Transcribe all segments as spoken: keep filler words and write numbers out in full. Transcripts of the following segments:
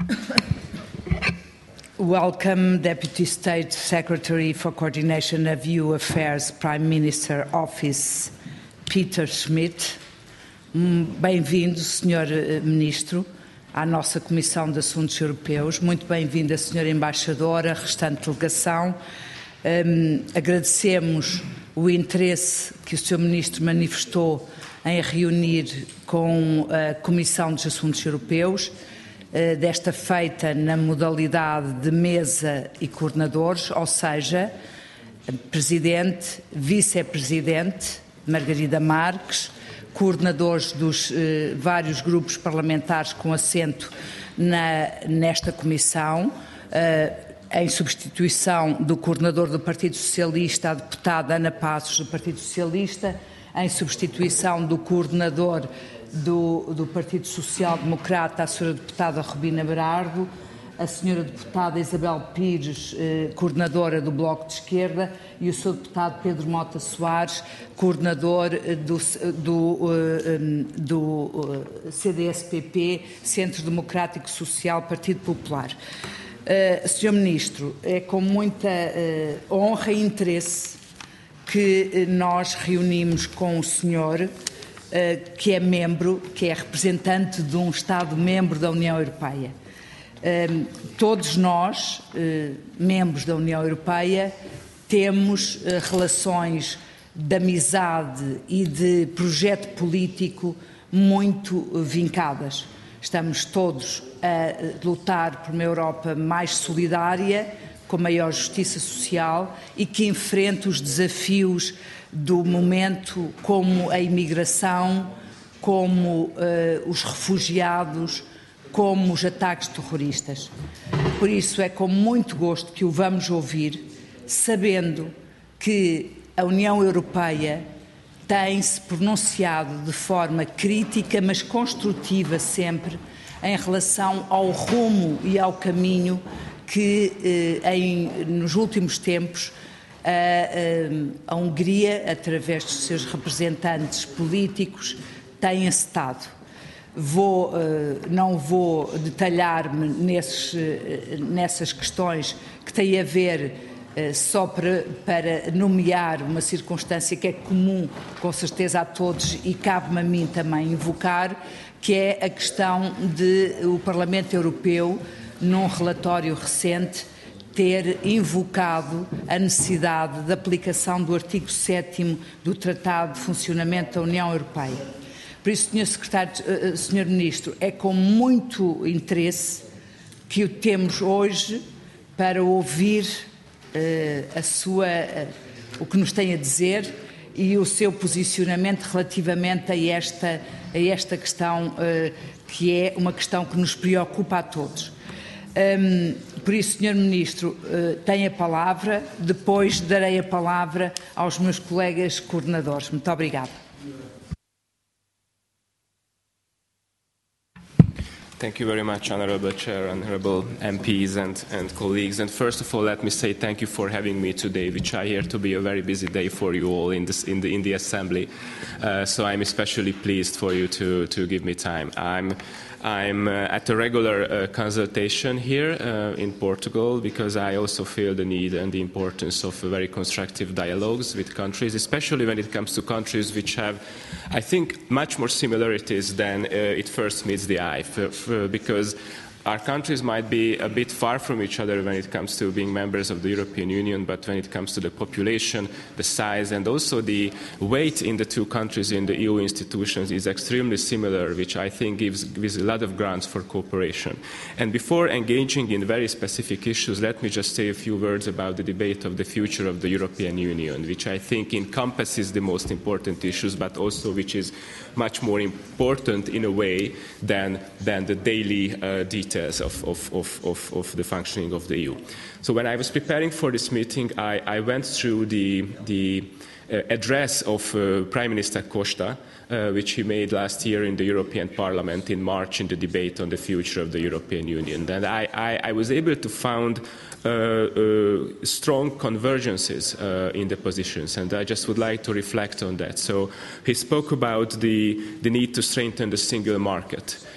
Welcome, Deputy State Secretary for Coordination of E U Affairs, Prime Minister Office, Peter Schmidt. Bem-vindo, senhor Ministro, à nossa Comissão de Assuntos Europeus. Muito bem-vinda, senhora Embaixadora, restante delegação. Um, agradecemos o interesse que o senhor Ministro manifestou em reunir com a Comissão dos Assuntos Europeus, desta feita na modalidade de mesa e coordenadores, ou seja, Presidente, Vice-Presidente, Margarida Marques, coordenadores dos eh, vários grupos parlamentares com assento na, nesta comissão, eh, em substituição do coordenador do Partido Socialista, a deputada Ana Passos, do Partido Socialista, em substituição do coordenador do, do Partido Social Democrata, a senhora deputada Rubina Berardo, a senhora deputada Isabel Pires, eh, coordenadora do Bloco de Esquerda, e o senhor deputado Pedro Mota Soares, coordenador do, do, eh, do eh, C D S P P, Centro Democrático Social, Partido Popular. Uh, senhor Ministro, é com muita uh, honra e interesse que uh, nós reunimos com o senhor, uh, que é membro, que é representante de um Estado-membro da União Europeia. Uh, todos nós, uh, membros da União Europeia, temos uh, relações de amizade e de projeto político muito uh, vincadas. Estamos todos a lutar por uma Europa mais solidária, com maior justiça social e que enfrente os desafios do momento, como a imigração, como uh, os refugiados, como os ataques terroristas. Por isso é com muito gosto que o vamos ouvir, sabendo que a União Europeia tem-se pronunciado de forma crítica, mas construtiva sempre, em relação ao rumo e ao caminho que, eh, em, nos últimos tempos, a, a, a Hungria, através dos seus representantes políticos, tem encetado. Vou, eh, não vou detalhar-me nesses, eh, nessas questões que têm a ver eh, só para, para nomear uma circunstância que é comum, com certeza, a todos e cabe-me a mim também invocar, que é a questão de o Parlamento Europeu, num relatório recente, ter invocado a necessidade de aplicação do artigo sétimo do Tratado de Funcionamento da União Europeia. Por isso, senhor Secretário, senhor Ministro, é com muito interesse que o temos hoje para ouvir uh, a sua, uh, o que nos tem a dizer e o seu posicionamento relativamente a esta, a esta questão, uh, que é uma questão que nos preocupa a todos. Um, por isso, senhor Ministro, uh, tem a palavra, depois darei a palavra aos meus colegas coordenadores. Muito obrigada. Thank you very much, Honourable Chair, Honourable M Ps and, and colleagues. And first of all, let me say thank you for having me today, which I hear to be a very busy day for you all in, this, in, the, in the Assembly. Uh, so I'm especially pleased for you to, to give me time. I'm I'm uh, at a regular uh, consultation here uh, in Portugal because I also feel the need and the importance of uh, very constructive dialogues with countries, especially when it comes to countries which have, I think, much more similarities than uh, it first meets the eye, for, for, because our countries might be a bit far from each other when it comes to being members of the European Union, but when it comes to the population, the size, and also the weight in the two countries in the E U institutions is extremely similar, which I think gives, gives a lot of grounds for cooperation. And before engaging in very specific issues, let me just say a few words about the debate of the future of the European Union, which I think encompasses the most important issues, but also which is much more important in a way than, than the daily uh, details Of, of, of, of the functioning of the E U. So when I was preparing for this meeting, I, I went through the, the uh, address of uh, Prime Minister Costa, uh, which he made last year in the European Parliament in March in the debate on the future of the European Union. And I, I, I was able to find uh, uh, strong convergences uh, in the positions, and I just would like to reflect on that. So he spoke about the, the need to strengthen the single market.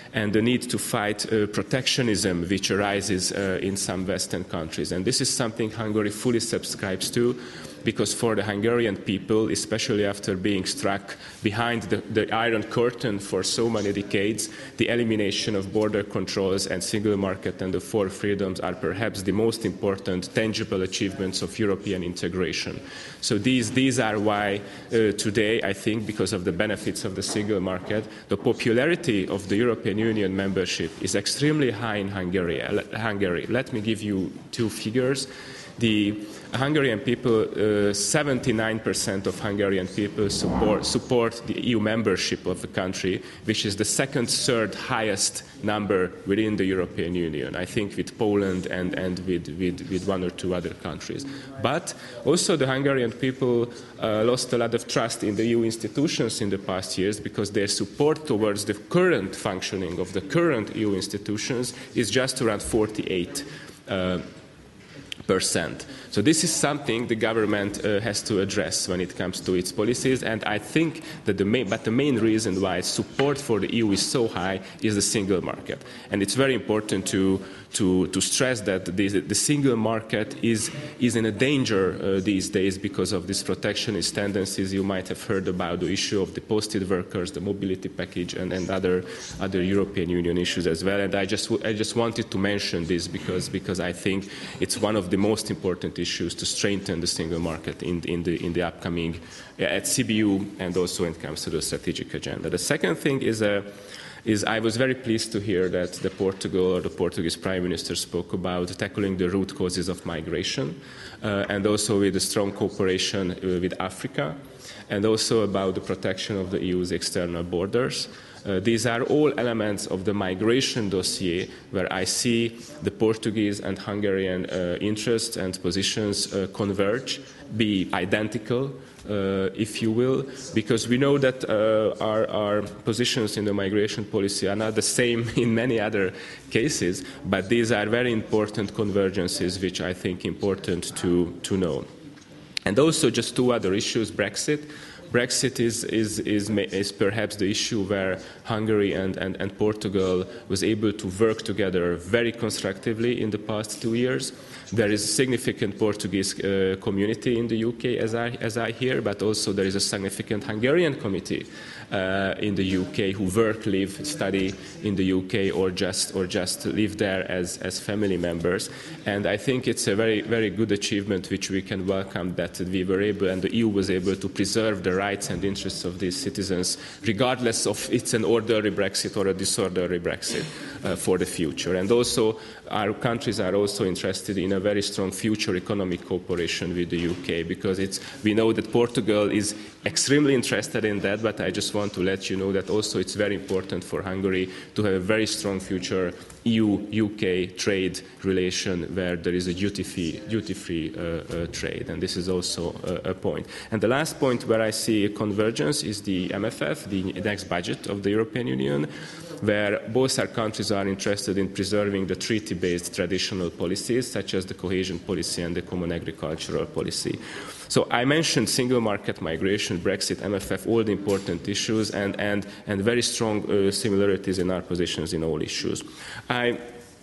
and the need to fight uh, protectionism which arises uh, in some Western countries. And this is something Hungary fully subscribes to, because for the Hungarian people, especially after being struck behind the, the Iron Curtain for so many decades, the elimination of border controls and single market and the four freedoms are perhaps the most important tangible achievements of European integration. So these, these are why uh, today, I think, because of the benefits of the single market, the popularity of the European Union membership is extremely high in Hungary. Hungary. Let me give you two figures. The Hungarian people, uh, seventy-nine percent of Hungarian people support, support the E U membership of the country, which is the second, third highest number within the European Union, I think with Poland and, and with, with, with one or two other countries. But also the Hungarian people uh, lost a lot of trust in the E U institutions in the past years, because their support towards the current functioning of the current E U institutions is just around forty-eight percent. Uh, Percent. So this is something the government uh, has to address when it comes to its policies, and I think that the main, but the main reason why support for the E U is so high is the single market. And it's very important to, to, to stress that the, the single market is, is in a danger uh, these days because of these protectionist tendencies. You might have heard about the issue of the posted workers, the mobility package, and, and other, other European Union issues as well. And I just, I just wanted to mention this because, because I think it's one of the most important issues to strengthen the single market in, in, the, in the upcoming, uh, at C B U, and also when it comes to the strategic agenda. The second thing is, uh, is I was very pleased to hear that the Portugal or the Portuguese Prime Minister spoke about tackling the root causes of migration, uh, and also with a strong cooperation uh, with Africa, and also about the protection of the E U's external borders. Uh, these are all elements of the migration dossier where I see the Portuguese and Hungarian uh, interests and positions uh, converge, be identical, uh, if you will, because we know that uh, our, our positions in the migration policy are not the same in many other cases, but these are very important convergences which I think important to, to know. And also just two other issues, Brexit. Brexit is, is, is, is perhaps the issue where Hungary and, and, and Portugal was able to work together very constructively in the past two years. There is a significant Portuguese uh, community in the U K, as I, as I hear, but also there is a significant Hungarian community uh, in the U K who work, live, study in the U K, or just, or just live there as, as family members. And I think it's a very, very good achievement which we can welcome, that we were able, and the E U was able to preserve the rights and interests of these citizens, regardless of it's an orderly Brexit or a disorderly Brexit uh, for the future. And also, our countries are also interested in a very strong future economic cooperation with the U K, because it's, we know that Portugal is extremely interested in that, but I just want to let you know that also it's very important for Hungary to have a very strong future E U U K trade relation where there is a duty-free duty-free uh, uh, trade, and this is also a, a point. And the last point where I see a convergence is the M F F, the next budget of the European Union, where both our countries are interested in preserving the treaty-based traditional policies, such as the cohesion policy and the common agricultural policy. So I mentioned single market, migration, Brexit, M F F, all the important issues, and, and, and very strong uh, similarities in our positions in all issues. I,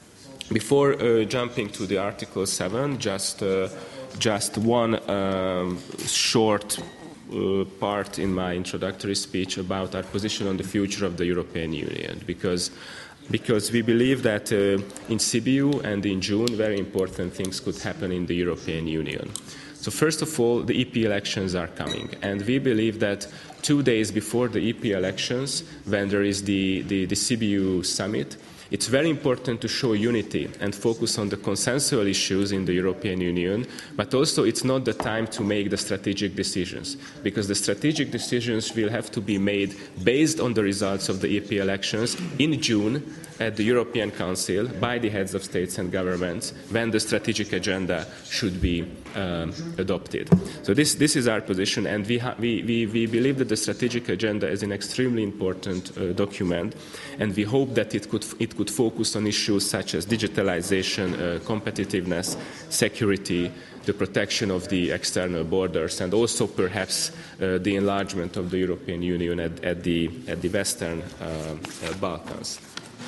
before uh, jumping to the Article seven, just, uh, just one um, short Uh, part in my introductory speech about our position on the future of the European Union, because, because we believe that uh, in Sibiu and in June very important things could happen in the European Union. So first of all, the E P elections are coming, and we believe that two days before the E P elections, when there is the, the, the Sibiu summit, it's very important to show unity and focus on the consensual issues in the European Union, but also it's not the time to make the strategic decisions, because the strategic decisions will have to be made based on the results of the E P elections in June at the European Council by the heads of states and governments, when the strategic agenda should be um, adopted. So this, this is our position, and we, ha we, we, we believe that the strategic agenda is an extremely important uh, document, and we hope that it could, it could focus on issues such as digitalization, uh, competitiveness, security, the protection of the external borders, and also perhaps uh, the enlargement of the European Union at, at, the, at the Western uh, uh, Balkans.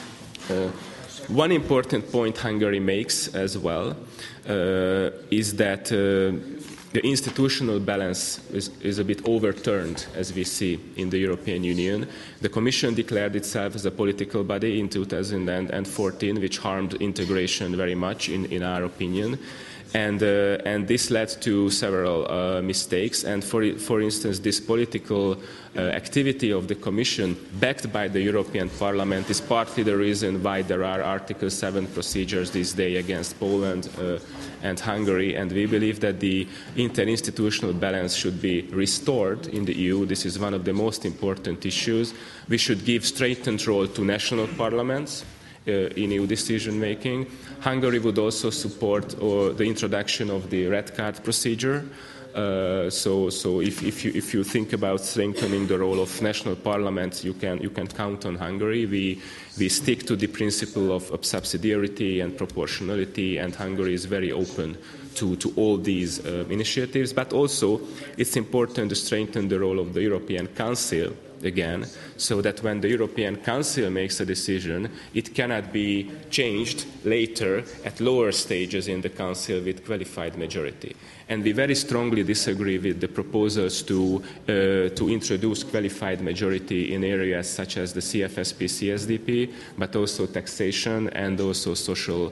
Uh, one important point Hungary makes as well uh, is that uh, the institutional balance is, is a bit overturned, as we see in the European Union. The Commission declared itself as a political body in two thousand fourteen, which harmed integration very much, in, in our opinion. And, uh, and this led to several uh, mistakes. And for, for instance, this political uh, activity of the Commission, backed by the European Parliament, is partly the reason why there are Article seven procedures this day against Poland uh, and Hungary. And we believe that the interinstitutional balance should be restored in the E U. This is one of the most important issues. We should give straightened role to national parliaments Uh, in E U decision-making. Hungary would also support uh, the introduction of the red card procedure. Uh, so, so if, if, you, if you think about strengthening the role of national parliaments, you can, you can count on Hungary. We, we stick to the principle of, of subsidiarity and proportionality, and Hungary is very open to, to all these uh, initiatives. But also, it's important to strengthen the role of the European Council again, so that when the European Council makes a decision, it cannot be changed later at lower stages in the Council with qualified majority. And we very strongly disagree with the proposals to, uh, to introduce qualified majority in areas such as the C F S P, C S D P, but also taxation and also social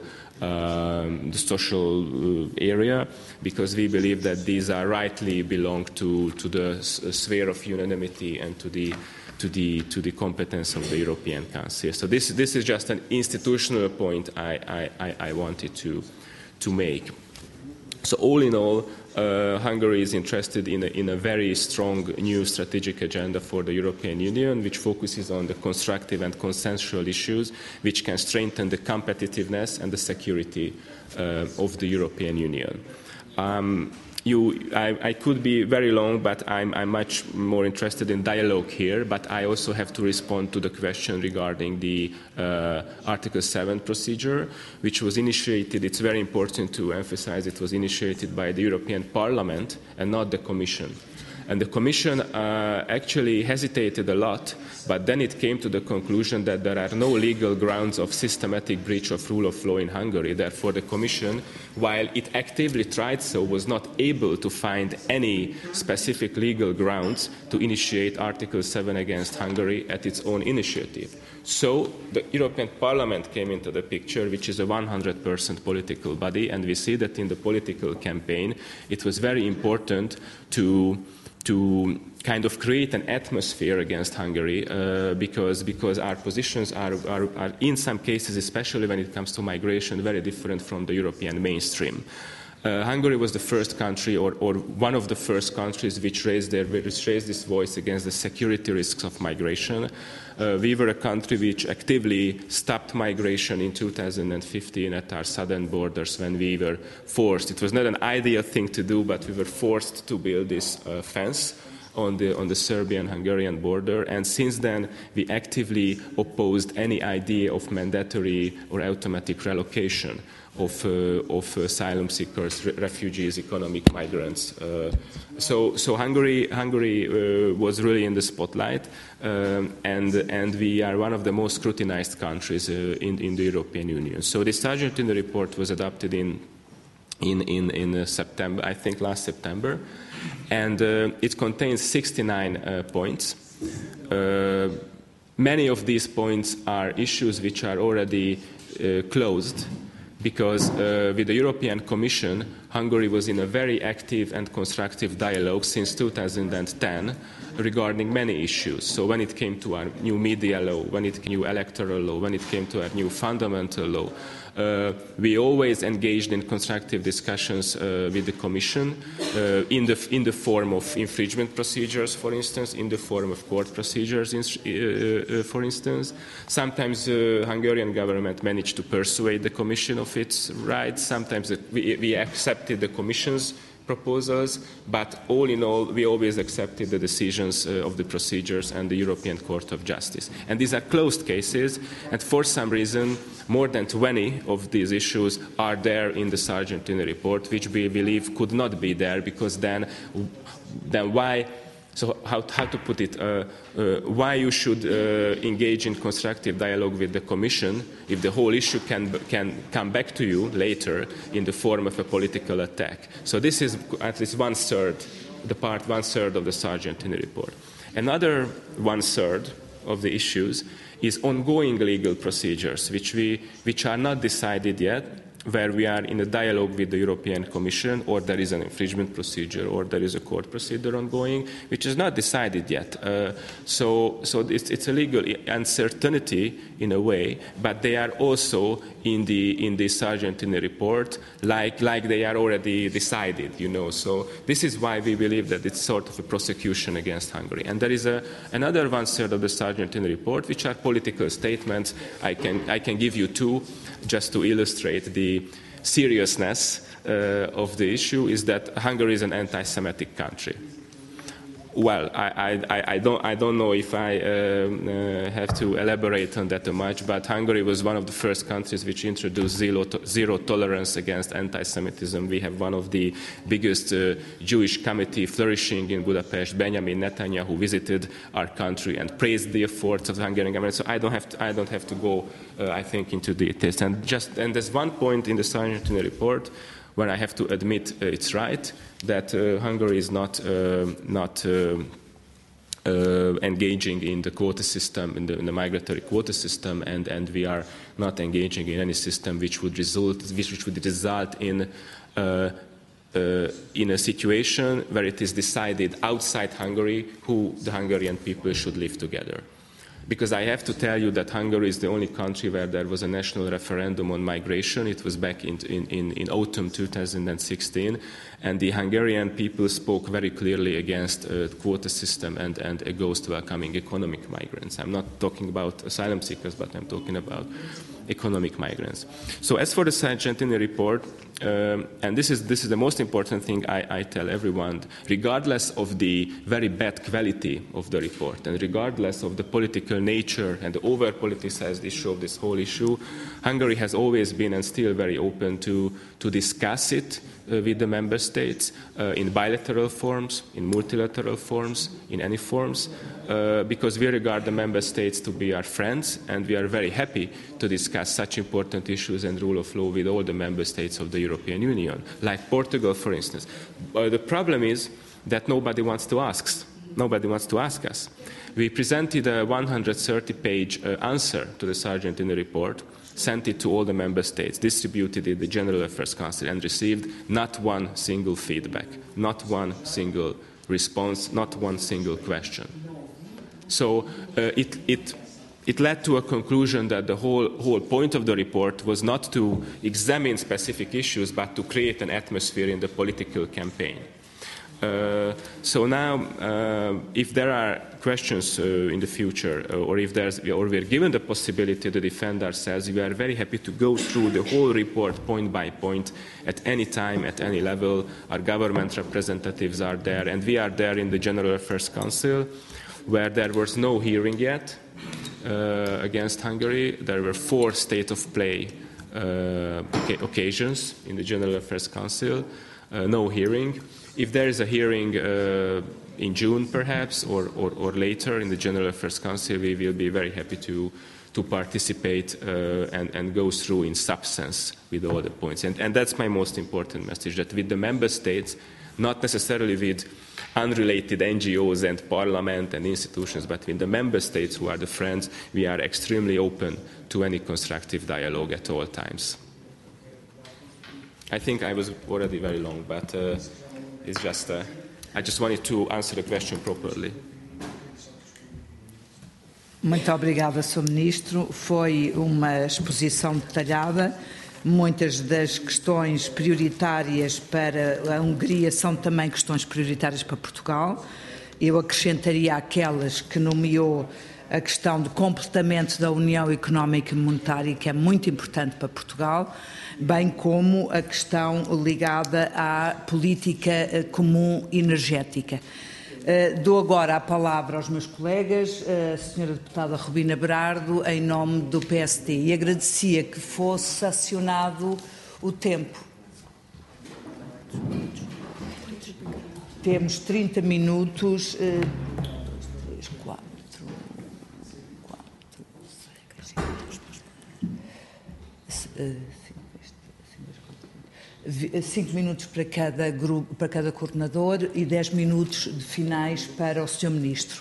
Um, the social uh, area, because we believe that these are rightly belong to, to the sphere of unanimity and to the, to, the, to the competence of the European Council. So this, this is just an institutional point I, I, I wanted to, to make. So all in all, uh, Hungary is interested in a, in a very strong new strategic agenda for the European Union, which focuses on the constructive and consensual issues, which can strengthen the competitiveness and the security uh, of the European Union. Um, You, I, I could be very long, but I'm, I'm much more interested in dialogue here. But I also have to respond to the question regarding the uh, Article seven procedure, which was initiated. It's very important to emphasize it was initiated by the European Parliament and not the Commission. And the Commission uh, actually hesitated a lot, but then it came to the conclusion that there are no legal grounds of systematic breach of rule of law in Hungary. Therefore, the Commission, while it actively tried so, was not able to find any specific legal grounds to initiate Article seven against Hungary at its own initiative. So the European Parliament came into the picture, which is a one hundred percent political body, and we see that in the political campaign it was very important to to kind of create an atmosphere against Hungary uh, because, because our positions are, are, are, in some cases, especially when it comes to migration, very different from the European mainstream. Uh, Hungary was the first country, or, or one of the first countries, which raised, their, which raised this voice against the security risks of migration. Uh, we were a country which actively stopped migration in two thousand fifteen at our southern borders when we were forced. It was not an ideal thing to do, but we were forced to build this uh, fence on the, on the Serbian-Hungarian border, and since then we actively opposed any idea of mandatory or automatic relocation of, uh, of asylum seekers, re refugees, economic migrants. Uh, so, so Hungary, Hungary uh, was really in the spotlight, um, and, and we are one of the most scrutinized countries uh, in, in the European Union. So the Sargentini report was adopted in, in, in, in September, I think last September, and uh, it contains sixty-nine uh, points. Uh, many of these points are issues which are already uh, closed, because uh, with the European Commission, Hungary was in a very active and constructive dialogue since two thousand ten regarding many issues. So when it came to our new media law, when it came to electoral law, when it came to our new fundamental law, uh, we always engaged in constructive discussions uh, with the Commission uh, in, the, in the form of infringement procedures, for instance, in the form of court procedures, in, uh, uh, for instance. Sometimes the uh, Hungarian government managed to persuade the Commission of its rights. Sometimes it, we, we accepted the Commission's proposals, but all in all, we always accepted the decisions uh, of the procedures and the European Court of Justice. And these are closed cases, and for some reason, more than twenty of these issues are there in the Sargentini report, which we believe could not be there, because then, then why So how, how to put it, uh, uh, why you should uh, engage in constructive dialogue with the Commission if the whole issue can, can come back to you later in the form of a political attack. So this is at least one-third, the part one-third of the Sargentini report. Another one-third of the issues is ongoing legal procedures, which, we, which are not decided yet, where we are in a dialogue with the European Commission, or there is an infringement procedure, or there is a court procedure ongoing, which is not decided yet. Uh, so so it's, it's a legal uncertainty in a way, but they are also in the in the Sargentini report, like like they are already decided, you know. So this is why we believe that it's sort of a prosecution against Hungary. And there is a, another one third of the Sargentini report, which are political statements. I can I can give you two, just to illustrate the seriousness uh, of the issue, is that Hungary is an anti-Semitic country. Well, I, I, I, don't, I don't know if I um, uh, have to elaborate on that too much, but Hungary was one of the first countries which introduced zero, to, zero tolerance against anti-Semitism. We have one of the biggest uh, Jewish committee flourishing in Budapest. Benjamin Netanyahu visited our country and praised the efforts of the Hungarian government. So I don't have to, I don't have to go, uh, I think, into details. And just and there's one point in the Sargentini report where I have to admit uh, it's right, that uh, Hungary is not, uh, not uh, uh, engaging in the quota system, in the, in the migratory quota system, and, and we are not engaging in any system which would result, which, which would result in, uh, uh, in a situation where it is decided outside Hungary who the Hungarian people should live together. Because I have to tell you that Hungary is the only country where there was a national referendum on migration. It was back in, in, in autumn two thousand sixteen, and the Hungarian people spoke very clearly against a quota system and, and against welcoming economic migrants. I'm not talking about asylum seekers, but I'm talking about economic migrants. So as for the Sargentini report, um, and this is, this is the most important thing I, I tell everyone, regardless of the very bad quality of the report and regardless of the political nature and the over-politicized issue of this whole issue, Hungary has always been and still very open to, to discuss it uh, with the member states uh, in bilateral forms, in multilateral forms, in any forms, uh, because we regard the member states to be our friends, and we are very happy to discuss such important issues and rule of law with all the member states of the European Union, like Portugal, for instance. Uh, the problem is that nobody wants to ask. Nobody wants to ask us. We presented a one hundred thirty page uh, answer to the Sargentini report, sent it to all the member states, distributed it in the General Affairs Council, and received not one single feedback, not one single response, not one single question. So uh, it, it, it led to a conclusion that the whole, whole point of the report was not to examine specific issues, but to create an atmosphere in the political campaign. Uh, so now, uh, if there are questions uh, in the future, uh, or if there's, or we're given the possibility to defend ourselves, we are very happy to go through the whole report point by point at any time, at any level. Our government representatives are there, and we are there in the General Affairs Council, where there was no hearing yet uh, against Hungary. There were four state of play uh, occasions in the General Affairs Council, uh, no hearing. If there is a hearing uh, in June, perhaps, or, or, or later in the General Affairs Council, we will be very happy to, to participate uh, and, and go through in substance with all the points. And, and that's my most important message, that with the member states, not necessarily with unrelated N G Os and parliament and institutions, but with the member states who are the friends, we are extremely open to any constructive dialogue at all times. I think I was already very long, but uh, it's just, uh, I just wanted to answer the question properly. Muito obrigada, senhor Ministro. Foi uma exposição detalhada. Muitas das questões prioritárias para a Hungria são também questões prioritárias para Portugal. Eu acrescentaria aquelas que nomeou a questão do completamento da União Económica e Monetária, que é muito importante para Portugal, bem como a questão ligada à política comum energética. Uh, dou agora a palavra aos meus colegas, a senhora deputada Rubina Berardo, em nome do P S D, e agradecia que fosse acionado o tempo. temos trinta minutos. Uh, dois, quatro, quatro, cinco, cinco minutos para cada grupo, para cada coordenador e dez minutos de finais para o senhor Ministro.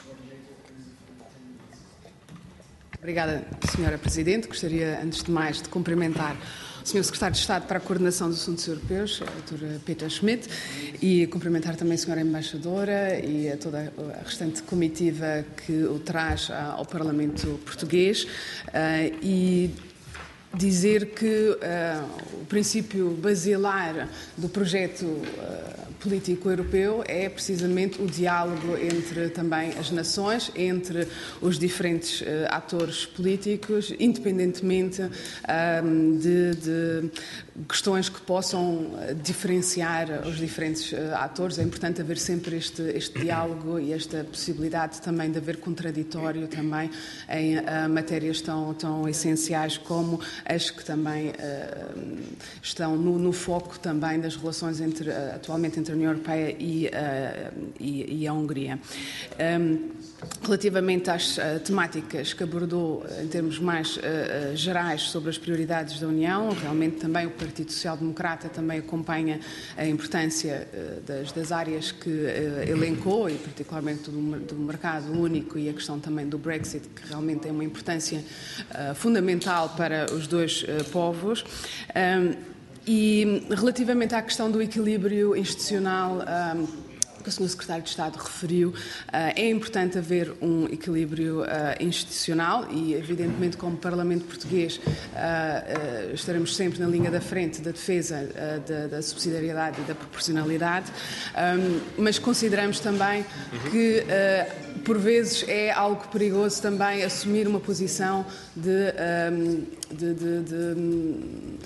Obrigada, senhora Presidente. Gostaria, antes de mais, de cumprimentar o senhor Secretário de Estado para a Coordenação dos Assuntos Europeus, a doutora Peter Schmidt, e cumprimentar também a senhora Embaixadora e a toda a restante comitiva que o traz ao Parlamento Português, e dizer que uh, o princípio basilar do projeto uh, político europeu é precisamente o diálogo entre também as nações, entre os diferentes uh, atores políticos, independentemente uh, de, de questões que possam diferenciar os diferentes uh, atores. É importante haver sempre este, este diálogo e esta possibilidade também de haver contraditório também em uh, matérias tão, tão essenciais como as que também uh, estão no, no foco também das relações entre, uh, atualmente entre a União Europeia e, uh, e, e a Hungria. Um, relativamente às uh, temáticas que abordou uh, em termos mais uh, uh, gerais sobre as prioridades da União, realmente também o Partido Social Democrata também acompanha a importância uh, das, das áreas que uh, elencou, e particularmente do, do mercado único e a questão também do Brexit, que realmente é uma importância uh, fundamental para os dois uh, povos. Um, e relativamente à questão do equilíbrio institucional, um, que o senhor Secretário de Estado referiu, é importante haver um equilíbrio institucional e, evidentemente, como Parlamento Português, estaremos sempre na linha da frente da defesa da subsidiariedade e da proporcionalidade, mas consideramos também que, por vezes, é algo perigoso também assumir uma posição de, de, de, de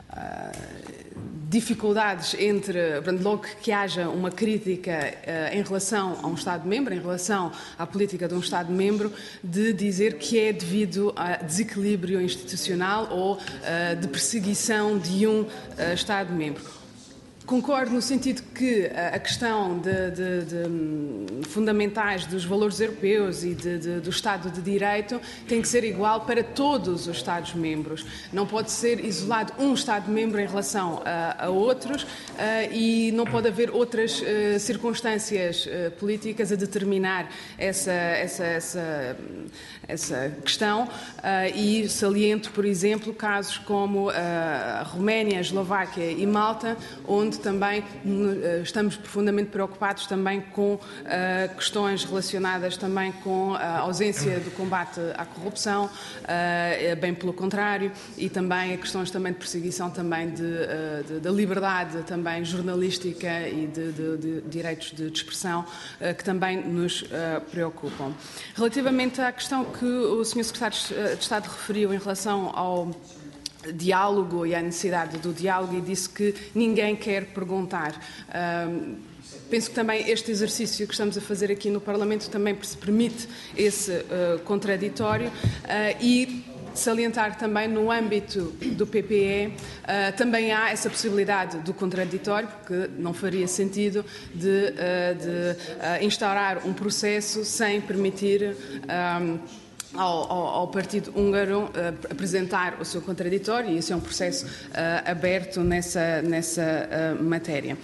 dificuldades entre, logo que haja uma crítica uh, em relação a um Estado-membro, em relação à política de um Estado-membro, de dizer que é devido a desequilíbrio institucional ou uh, de perseguição de um uh, Estado-membro. Concordo no sentido que a questão de, de, de fundamentais dos valores europeus e de, de, do Estado de Direito tem que ser igual para todos os Estados-membros. Não pode ser isolado um Estado-membro em relação a, a outros uh, e não pode haver outras uh, circunstâncias uh, políticas a determinar essa, essa, essa, essa questão. Uh, e saliento, por exemplo, casos como uh, a Roménia, a Eslováquia e Malta, onde também uh, estamos profundamente preocupados também com uh, questões relacionadas também com a ausência do combate à corrupção, uh, bem pelo contrário, e também questões também de perseguição também de, uh, de, da liberdade também jornalística e de, de, de direitos de expressão, uh, que também nos uh, preocupam. Relativamente à questão que o senhor Secretário de Estado referiu em relação ao diálogo e à necessidade do diálogo, e disse que ninguém quer perguntar. Um, penso que também este exercício que estamos a fazer aqui no Parlamento também permite esse uh, contraditório, uh, e salientar também no âmbito do P P E, uh, também há essa possibilidade do contraditório, porque não faria sentido de, uh, de uh, instaurar um processo sem permitir um, Ao, ao, ao Partido Húngaro uh, apresentar o seu contraditório, e isso é um processo uh, aberto nessa, nessa uh, matéria.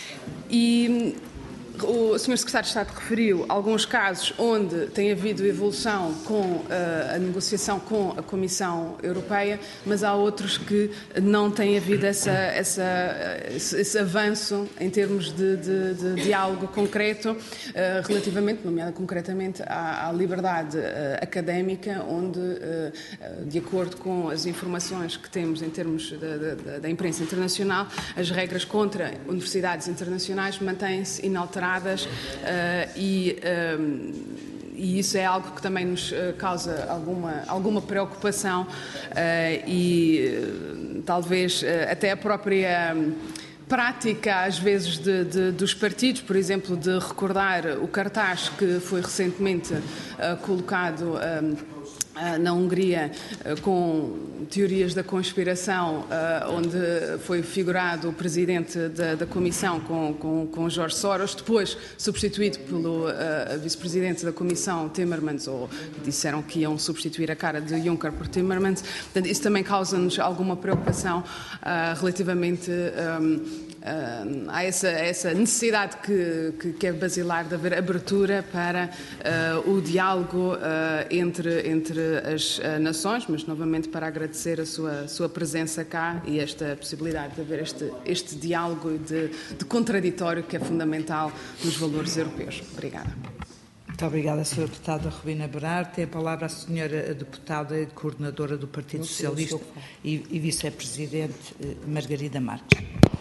E o senhor Secretário de Estado referiu alguns casos onde tem havido evolução com uh, a negociação com a Comissão Europeia, mas há outros que não tem havido essa, essa, esse, esse avanço em termos de, de, de diálogo concreto, uh, relativamente, nomeadamente concretamente, à, à liberdade uh, académica, onde, uh, de acordo com as informações que temos em termos da, da, da imprensa internacional, as regras contra universidades internacionais mantêm-se inalteradas. Uh, e, um, e isso é algo que também nos uh, causa alguma, alguma preocupação, uh, e uh, talvez uh, até a própria um, prática, às vezes, de, de, dos partidos, por exemplo, de recordar o cartaz que foi recentemente uh, colocado um, na Hungria com teorias da conspiração, onde foi figurado o presidente da, da Comissão com, com, com Jorge Soros, depois substituído pelo uh, vice-presidente da Comissão, Timmermans, ou disseram que iam substituir a cara de Juncker por Timmermans. Portanto, isso também causa-nos alguma preocupação uh, relativamente um, Uh, há essa, essa necessidade que, que, que é basilar de haver abertura para uh, o diálogo uh, entre, entre as uh, nações, mas novamente para agradecer a sua, sua presença cá e esta possibilidade de haver este, este diálogo de, de contraditório que é fundamental nos valores europeus. Obrigada. Muito obrigada, senhora Deputada Rubina Berardo. Tem a palavra a senhora Deputada e Coordenadora do Partido Socialista e, e Vice-Presidente Margarida Marques.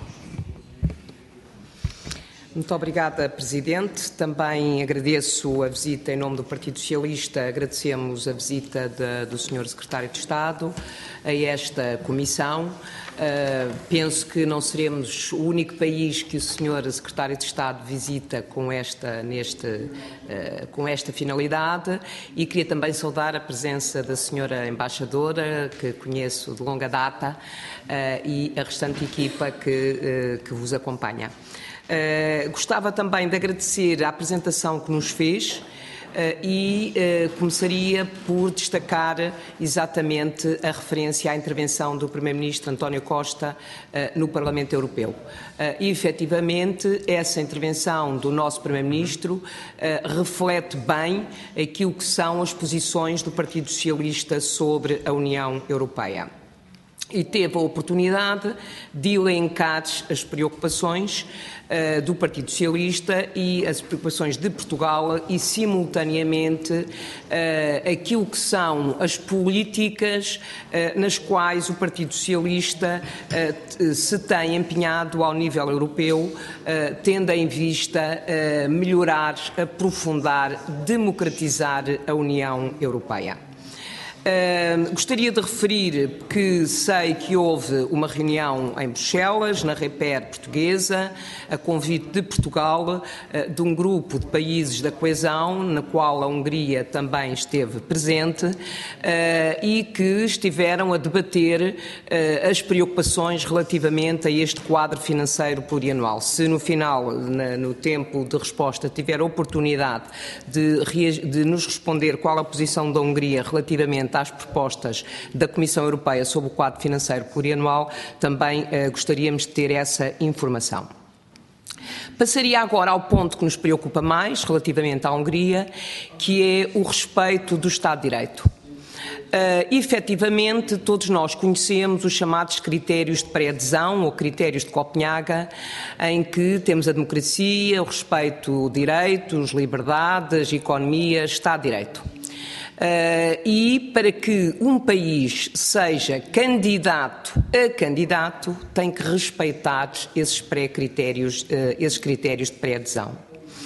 Muito obrigada, Presidente. Também agradeço a visita em nome do Partido Socialista, agradecemos a visita de, do senhor Secretário de Estado a esta Comissão. Uh, penso que não seremos o único país que o senhor Secretário de Estado visita com esta, neste, uh, com esta finalidade, e queria também saudar a presença da senhora Embaixadora, que conheço de longa data, uh, e a restante equipa que, uh, que vos acompanha. Uh, gostava também de agradecer a apresentação que nos fez uh, e uh, começaria por destacar exatamente a referência à intervenção do Primeiro-Ministro António Costa uh, no Parlamento Europeu. Uh, e, efetivamente, essa intervenção do nosso Primeiro-Ministro uh, reflete bem aquilo que são as posições do Partido Socialista sobre a União Europeia. E teve a oportunidade de elencar as preocupações uh, do Partido Socialista e as preocupações de Portugal e, simultaneamente, uh, aquilo que são as políticas uh, nas quais o Partido Socialista uh, se tem empenhado ao nível europeu, uh, tendo em vista uh, melhorar, aprofundar, democratizar a União Europeia. Uh, gostaria de referir que sei que houve uma reunião em Bruxelas, na Reper portuguesa, a convite de Portugal, uh, de um grupo de países da coesão, na qual a Hungria também esteve presente, uh, e que estiveram a debater uh, as preocupações relativamente a este quadro financeiro plurianual. Se no final, na, no tempo de resposta, tiver a oportunidade de, de nos responder qual a posição da Hungria relativamente às propostas da Comissão Europeia sobre o quadro financeiro plurianual, também eh, gostaríamos de ter essa informação. Passaria agora ao ponto que nos preocupa mais, relativamente à Hungria, que é o respeito do Estado de Direito. Uh, efetivamente, todos nós conhecemos os chamados critérios de pré-adesão ou critérios de Copenhaga, em que temos a democracia, o respeito de direitos, liberdades, economia, Estado de Direito. Uh, e para que um país seja candidato a candidato, tem que respeitar esses pré-critérios, uh, esses critérios de pré-adesão.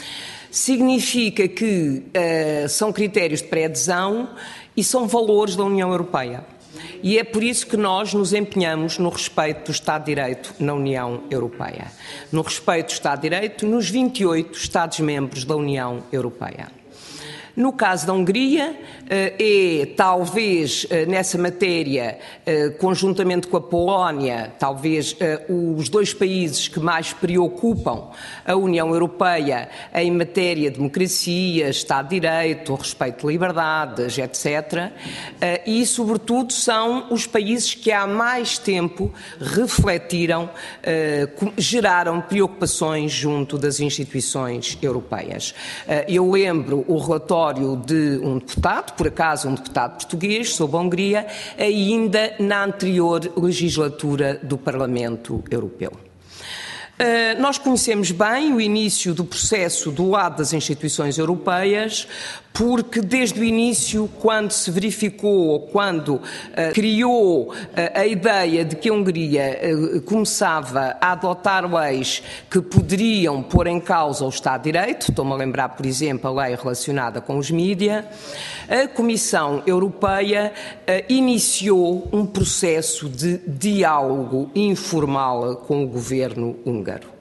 Significa que uh, são critérios de pré-adesão e são valores da União Europeia. E é por isso que nós nos empenhamos no respeito do Estado de Direito na União Europeia. No respeito do Estado de Direito nos vinte e oito Estados-membros da União Europeia. No caso da Hungria, é talvez nessa matéria, conjuntamente com a Polónia, talvez os dois países que mais preocupam a União Europeia em matéria de democracia, Estado de Direito, respeito de liberdades, etcétera. E, sobretudo, são os países que há mais tempo refletiram, geraram preocupações junto das instituições europeias. Eu lembro o relatório de um deputado, por acaso um deputado português, sobre a Hungria, ainda na anterior legislatura do Parlamento Europeu. Uh, nós conhecemos bem o início do processo do lado das instituições europeias, porque desde o início, quando se verificou, ou quando uh, criou uh, a ideia de que a Hungria uh, começava a adotar leis que poderiam pôr em causa o Estado de Direito, estou-me a lembrar, por exemplo, a lei relacionada com os mídia, a Comissão Europeia uh, iniciou um processo de diálogo informal com o governo húngaro.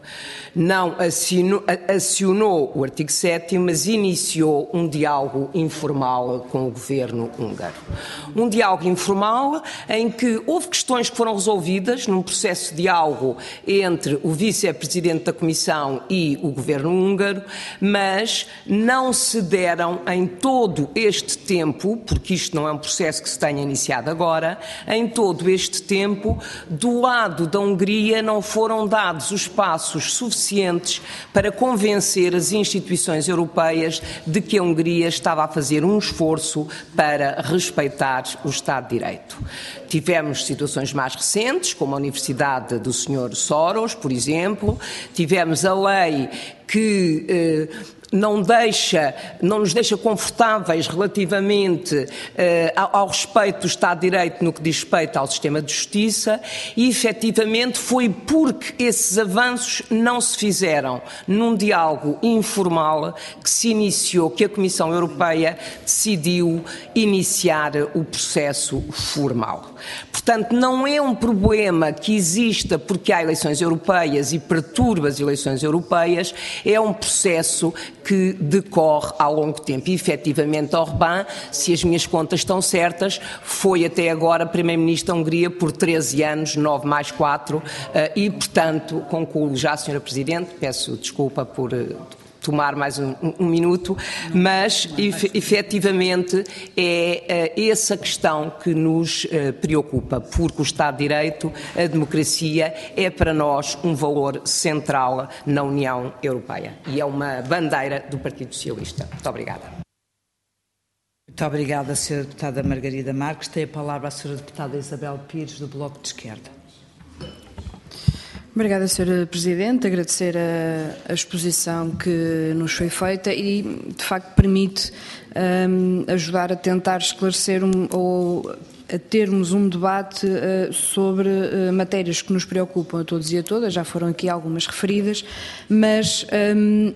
Não assinou, acionou o artigo sétimo, mas iniciou um diálogo informal com o governo húngaro. Um diálogo informal em que houve questões que foram resolvidas num processo de diálogo entre o vice-presidente da Comissão e o governo húngaro, mas não se deram em todo este tempo, porque isto não é um processo que se tenha iniciado agora, em todo este tempo, do lado da Hungria não foram dados os passos suficientes para convencer as instituições europeias de que a Hungria estava a fazer um esforço para respeitar o Estado de Direito. Tivemos situações mais recentes, como a Universidade do senhor Soros, por exemplo, tivemos a lei que eh, não, deixa, não nos deixa confortáveis relativamente eh, ao, ao respeito do Estado de Direito no que diz respeito ao sistema de justiça e, efetivamente, foi porque esses avanços não se fizeram num diálogo informal que se iniciou, que a Comissão Europeia decidiu iniciar o processo formal. Portanto, não é um problema que exista porque há eleições europeias e perturba as eleições europeias, é um processo que decorre ao longo tempo. E, efetivamente, Orbán, se as minhas contas estão certas, foi até agora Primeiro-Ministro da Hungria por treze anos, nove mais quatro, e, portanto, concluo já, senhora Presidente, peço desculpa por tomar mais um, um, um minuto, mas efetivamente é uh, essa questão que nos uh, preocupa, porque o Estado de Direito, a democracia, é para nós um valor central na União Europeia e é uma bandeira do Partido Socialista. Muito obrigada. Muito obrigada, senhora Deputada Margarida Marques. Tem a palavra a senhora Deputada Isabel Pires, do Bloco de Esquerda. Obrigada, senhora Presidente. Agradecer a, a exposição que nos foi feita e, de facto, permite um, ajudar a tentar esclarecer um, ou a termos um debate uh, sobre uh, matérias que nos preocupam a todos e a todas. Já foram aqui algumas referidas, mas um,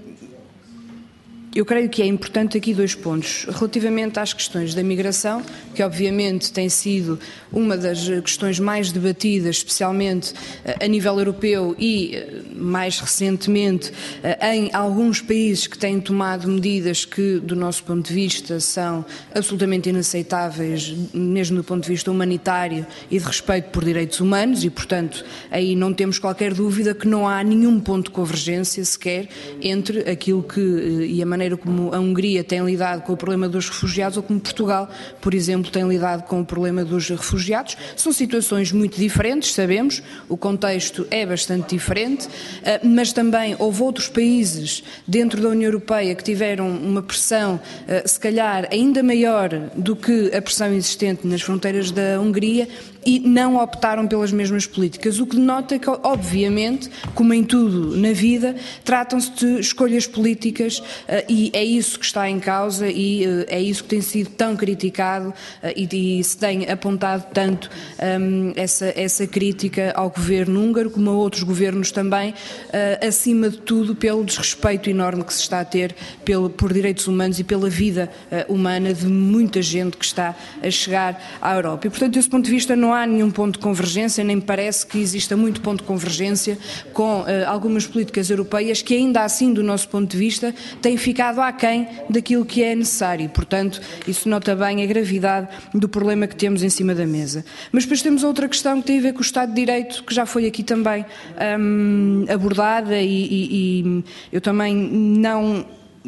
eu creio que é importante aqui dois pontos. Relativamente às questões da migração, que obviamente tem sido uma das questões mais debatidas, especialmente a nível europeu e, mais recentemente, em alguns países que têm tomado medidas que, do nosso ponto de vista, são absolutamente inaceitáveis, mesmo do ponto de vista humanitário e de respeito por direitos humanos, e, portanto, aí não temos qualquer dúvida que não há nenhum ponto de convergência sequer entre aquilo que, e a maneira como a Hungria tem lidado com o problema dos refugiados ou como Portugal, por exemplo, tem lidado com o problema dos refugiados. São situações muito diferentes, sabemos, o contexto é bastante diferente, mas também houve outros países dentro da União Europeia que tiveram uma pressão, se calhar, ainda maior do que a pressão existente nas fronteiras da Hungria e não optaram pelas mesmas políticas, o que denota que, obviamente, como em tudo na vida, tratam-se de escolhas políticas uh, e é isso que está em causa e uh, é isso que tem sido tão criticado uh, e, e se tem apontado tanto um, essa, essa crítica ao governo húngaro, como a outros governos também, uh, acima de tudo pelo desrespeito enorme que se está a ter pelo, por direitos humanos e pela vida uh, humana de muita gente que está a chegar à Europa. E, portanto, desse ponto de vista, não Não há nenhum ponto de convergência, nem me parece que exista muito ponto de convergência com uh, algumas políticas europeias que ainda assim, do nosso ponto de vista, têm ficado aquém daquilo que é necessário. Portanto, isso nota bem a gravidade do problema que temos em cima da mesa. Mas depois temos outra questão que tem a ver com o Estado de Direito, que já foi aqui também um, abordada e, e, e eu também não...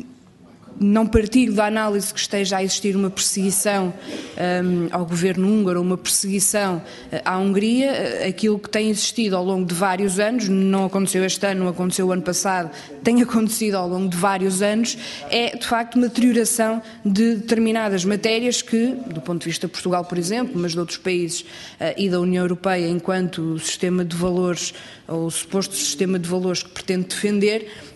não partilho da análise que esteja a existir uma perseguição um, ao governo húngaro, uma perseguição uh, à Hungria. Aquilo que tem existido ao longo de vários anos, não aconteceu este ano, não aconteceu o ano passado, tem acontecido ao longo de vários anos, é de facto uma deterioração de determinadas matérias que, do ponto de vista de Portugal, por exemplo, mas de outros países uh, e da União Europeia, enquanto sistema de valores, ou o suposto sistema de valores que pretende defender,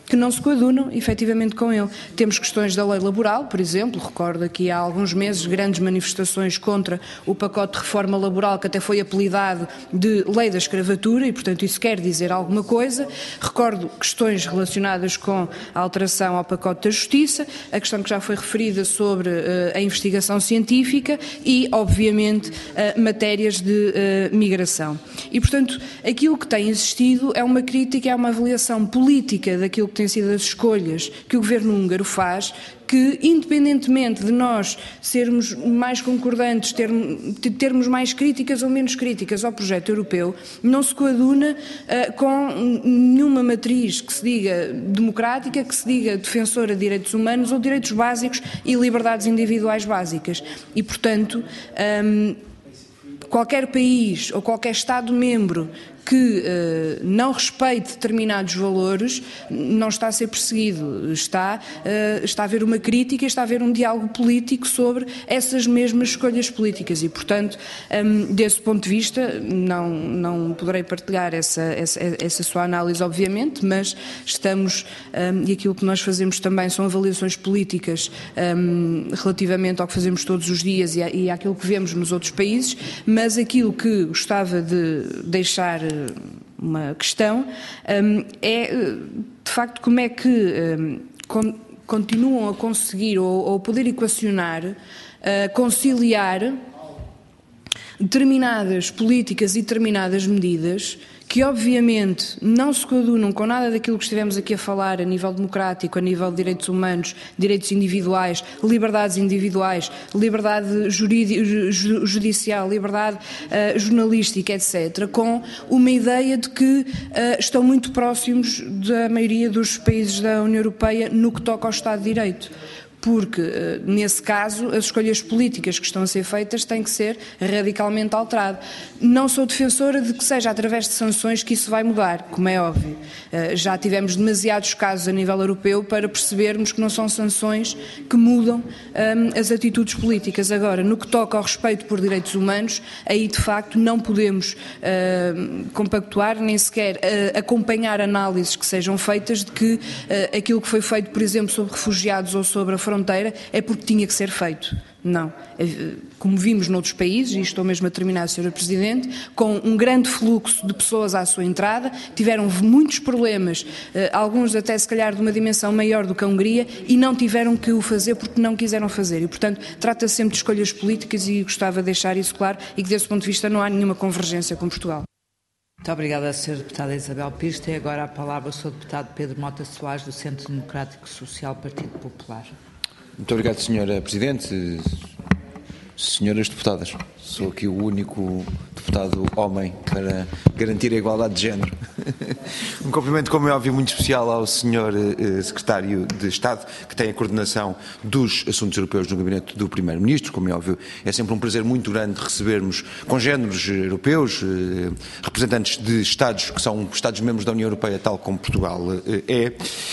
que não se coadunam efetivamente com ele. Temos questões da lei laboral, por exemplo, recordo aqui há alguns meses grandes manifestações contra o pacote de reforma laboral, que até foi apelidado de lei da escravatura, e portanto isso quer dizer alguma coisa. Recordo questões relacionadas com a alteração ao pacote da justiça, a questão que já foi referida sobre uh, a investigação científica e, obviamente, uh, matérias de uh, migração. E, portanto, aquilo que tem existido é uma crítica, é uma avaliação política daquilo que têm sido as escolhas que o governo húngaro faz, que, independentemente de nós sermos mais concordantes, ter, termos mais críticas ou menos críticas ao projeto europeu, não se coaduna uh, com nenhuma matriz que se diga democrática, que se diga defensora de direitos humanos ou direitos básicos e liberdades individuais básicas. E, portanto, um, qualquer país ou qualquer Estado-membro que uh, não respeite determinados valores não está a ser perseguido, está, uh, está a haver uma crítica, está a haver um diálogo político sobre essas mesmas escolhas políticas e, portanto, um, desse ponto de vista, não, não poderei partilhar essa, essa, essa sua análise, obviamente, mas estamos, um, e aquilo que nós fazemos também são avaliações políticas um, relativamente ao que fazemos todos os dias e, a, e àquilo que vemos nos outros países, mas aquilo que gostava de deixar uma questão um, é, de facto, como é que um, con continuam a conseguir ou, ou poder equacionar, uh, conciliar determinadas políticas e determinadas medidas que obviamente não se coadunam com nada daquilo que estivemos aqui a falar a nível democrático, a nível de direitos humanos, direitos individuais, liberdades individuais, liberdade judicial, liberdade uh, jornalística, etcétera, com uma ideia de que uh, estão muito próximos da maioria dos países da União Europeia no que toca ao Estado de Direito. Porque, nesse caso, as escolhas políticas que estão a ser feitas têm que ser radicalmente alteradas. Não sou defensora de que seja através de sanções que isso vai mudar, como é óbvio. Já tivemos demasiados casos a nível europeu para percebermos que não são sanções que mudam um, as atitudes políticas. Agora, no que toca ao respeito por direitos humanos, aí de facto não podemos uh, compactuar, nem sequer uh, acompanhar análises que sejam feitas de que uh, aquilo que foi feito, por exemplo, sobre refugiados ou sobre a fronteira é porque tinha que ser feito. Não. Como vimos noutros países, e estou mesmo a terminar, senhora Presidente, com um grande fluxo de pessoas à sua entrada, tiveram muitos problemas, alguns até se calhar de uma dimensão maior do que a Hungria, e não tiveram que o fazer porque não quiseram fazer. E, portanto, trata-se sempre de escolhas políticas e gostava de deixar isso claro e que, desse ponto de vista, não há nenhuma convergência com Portugal. Muito obrigada, senhora Deputada Isabel Pires. Tem agora a palavra o senhor Deputado Pedro Mota Soares, do Centro Democrático Social, Partido Popular. Muito obrigado, senhora Presidente. Senhoras deputadas, sou aqui o único deputado homem para garantir a igualdade de género. Um cumprimento, como é óbvio, muito especial ao senhor eh, Secretário de Estado, que tem a coordenação dos assuntos europeus no gabinete do Primeiro-Ministro. Como é óbvio, é sempre um prazer muito grande recebermos congêneres europeus, eh, representantes de Estados que são Estados-membros da União Europeia, tal como Portugal eh, é.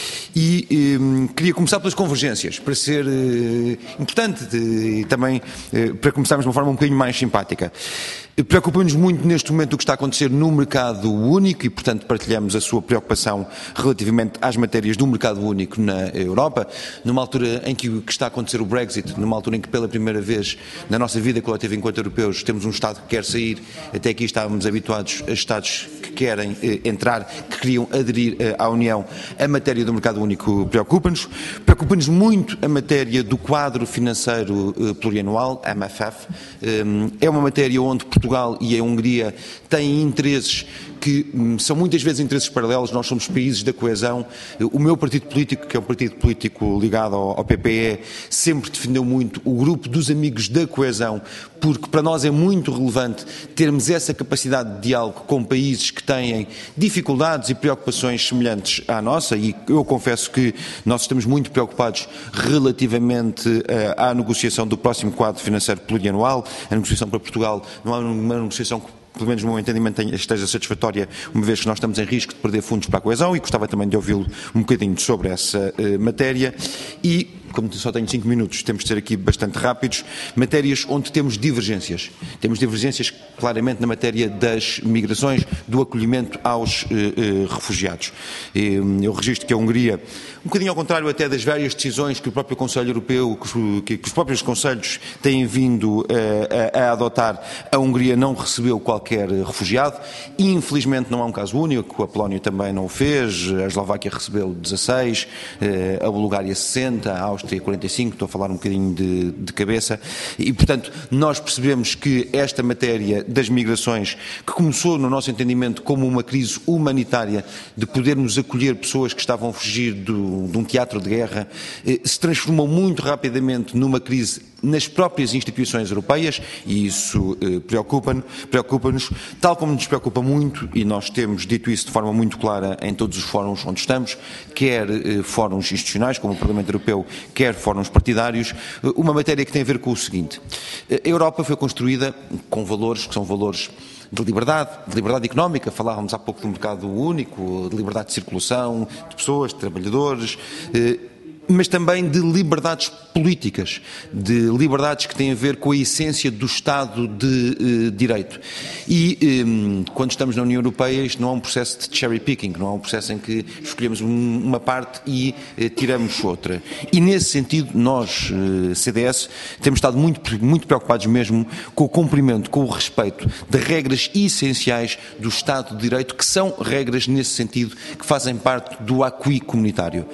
E eh, queria começar pelas convergências, para ser eh, importante de, e também eh, para começarmos de uma forma um bocadinho mais simpática. Preocupa-nos muito neste momento o que está a acontecer no mercado único e, portanto, partilhamos a sua preocupação relativamente às matérias do mercado único na Europa, numa altura em que, que está a acontecer o Brexit, numa altura em que pela primeira vez na nossa vida coletiva enquanto europeus temos um Estado que quer sair, até aqui estávamos habituados a Estados que querem eh, entrar, que queriam aderir eh, à União. A matéria do mercado único preocupa-nos. Preocupa-nos muito a matéria do quadro financeiro eh, plurianual, M F F. Eh, é uma matéria onde Portugal e a Hungria têm interesses que hum, são muitas vezes interesses paralelos. Nós somos países da coesão. O meu partido político, que é um partido político ligado ao, ao P P E, sempre defendeu muito o grupo dos amigos da coesão, porque para nós é muito relevante termos essa capacidade de diálogo com países que têm dificuldades e preocupações semelhantes à nossa, e eu confesso que nós estamos muito preocupados relativamente uh, à negociação do próximo quadro financeiro plurianual. A negociação para Portugal não é uma negociação que, pelo menos no meu entendimento, esteja satisfatória, uma vez que nós estamos em risco de perder fundos para a coesão, e gostava também de ouvi-lo um bocadinho sobre essa uh, matéria. E como só tenho cinco minutos, temos de ser aqui bastante rápidos, matérias onde temos divergências. Temos divergências claramente na matéria das migrações, do acolhimento aos eh, eh, refugiados. Eu registro que a Hungria, um bocadinho ao contrário até das várias decisões que o próprio Conselho Europeu, que, que os próprios Conselhos têm vindo a, a, a adotar, a Hungria não recebeu qualquer refugiado. Infelizmente não é um caso único, a Polónia também não o fez, a Eslováquia recebeu dezasseis, a Bulgária sessenta, a Áustria quarenta e cinco, estou a falar um bocadinho de, de cabeça, e portanto nós percebemos que esta matéria das migrações, que começou no nosso entendimento como uma crise humanitária, de podermos acolher pessoas que estavam a fugir do, de um teatro de guerra, se transformou muito rapidamente numa crise nas próprias instituições europeias, e isso eh, preocupa-nos, preocupa-nos, tal como nos preocupa muito, e nós temos dito isso de forma muito clara em todos os fóruns onde estamos, quer eh, fóruns institucionais, como o Parlamento Europeu, quer fóruns partidários, eh, uma matéria que tem a ver com o seguinte: a Europa foi construída com valores que são valores de liberdade, de liberdade económica, falávamos há pouco do mercado único, de liberdade de circulação de pessoas, de trabalhadores, eh, mas também de liberdades políticas, de liberdades que têm a ver com a essência do Estado de eh, Direito. E eh, quando estamos na União Europeia, isto não é um processo de cherry picking, não é um processo em que escolhemos um, uma parte e eh, tiramos outra. E nesse sentido, nós, eh, C D S, temos estado muito, muito preocupados mesmo com o cumprimento, com o respeito de regras essenciais do Estado de Direito, que são regras nesse sentido, que fazem parte do acquis comunitário.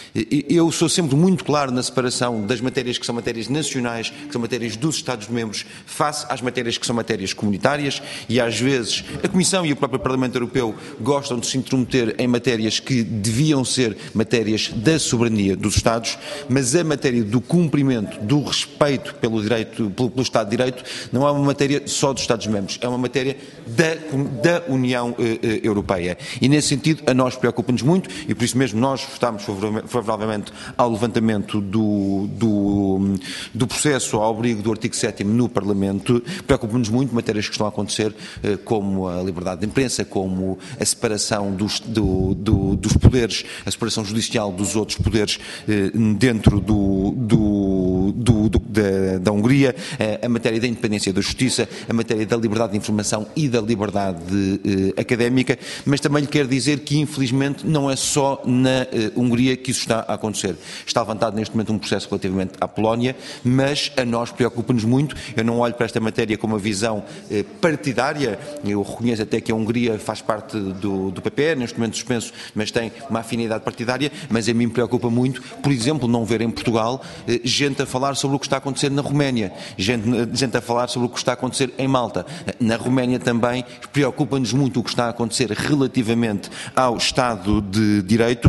Eu sou sempre muito claro na separação das matérias que são matérias nacionais, que são matérias dos Estados-membros, face às matérias que são matérias comunitárias, e às vezes a Comissão e o próprio Parlamento Europeu gostam de se intrometer em matérias que deviam ser matérias da soberania dos Estados, mas a matéria do cumprimento, do respeito pelo, direito, pelo, pelo Estado de Direito, não é uma matéria só dos Estados-membros, é uma matéria da, da União eh, Europeia. E nesse sentido, a nós preocupa-nos muito, e por isso mesmo nós votámos favoravelmente favoravelmente ao levantamento do, do, do processo ao abrigo do artigo sétimo no Parlamento. Preocupa-nos muito matérias que estão a acontecer, como a liberdade de imprensa, como a separação dos, do, do, dos poderes, a separação judicial dos outros poderes dentro do, do, do, do, da, da Hungria, a matéria da independência da justiça, a matéria da liberdade de informação e da liberdade eh, académica, mas também lhe quero dizer que infelizmente não é só na eh, Hungria que isso está a acontecer. Está levantado neste momento um processo relativamente à Polónia, mas a nós preocupa-nos muito. Eu não olho para esta matéria com uma visão eh, partidária. Eu reconheço até que a Hungria faz parte do, do P P, neste momento suspenso, mas tem uma afinidade partidária, mas a mim me preocupa muito, por exemplo, não ver em Portugal eh, gente a falar sobre o que está a acontecer na Roménia, gente, gente a falar sobre o que está a acontecer em Malta. Na Roménia também preocupa-nos muito o que está a acontecer relativamente ao Estado de Direito,